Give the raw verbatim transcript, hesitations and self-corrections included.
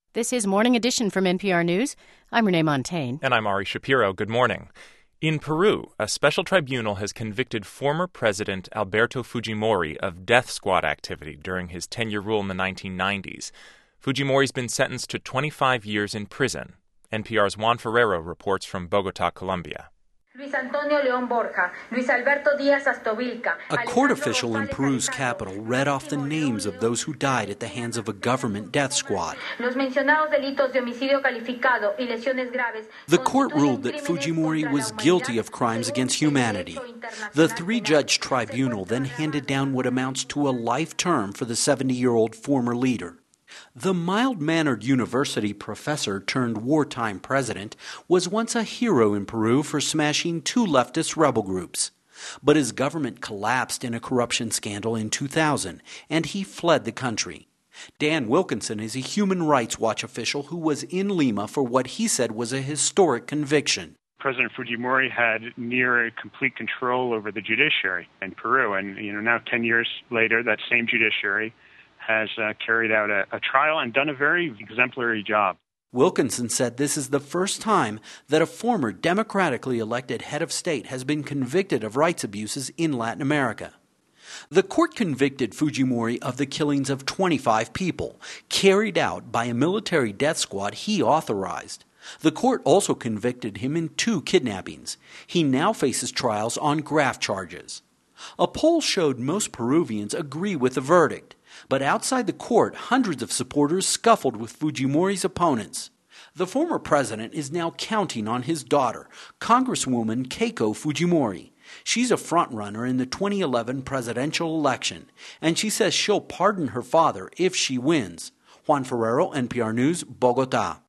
This is Morning Edition from N P R News. I'm Renee Montaigne. And I'm Ari Shapiro. Good morning. In Peru, a special tribunal has convicted former President Alberto Fujimori of death squad activity during his ten-year rule in the nineteen nineties. Fujimori's been sentenced to twenty-five years in prison. N P R's Juan Ferrero reports from Bogota, Colombia. Luis Antonio León Borja, Luis Alberto Díaz Astovilca. A court official in Peru's capital read off the names of those who died at the hands of a government death squad. Los mencionados delitos de homicidio calificado y lesiones graves. The court ruled that Fujimori was guilty of crimes against humanity. The three-judge tribunal then handed down what amounts to a life term for the seventy-year-old former leader. The mild-mannered university professor turned wartime president was once a hero in Peru for smashing two leftist rebel groups. But his government collapsed in a corruption scandal in two thousand, and he fled the country. Dan Wilkinson is a Human Rights Watch official who was in Lima for what he said was a historic conviction. President Fujimori had near complete control over the judiciary in Peru, and you know now ten years later, that same judiciary has uh, carried out a, a trial and done a very exemplary job. Wilkinson said this is the first time that a former democratically elected head of state has been convicted of rights abuses in Latin America. The court convicted Fujimori of the killings of twenty-five people, carried out by a military death squad he authorized. The court also convicted him in two kidnappings. He now faces trials on graft charges. A poll showed most Peruvians agree with the verdict. But outside the court, hundreds of supporters scuffled with Fujimori's opponents. The former president is now counting on his daughter, Congresswoman Keiko Fujimori. She's a frontrunner in the twenty eleven presidential election, and she says she'll pardon her father if she wins. Juan Ferrero, N P R News, Bogota.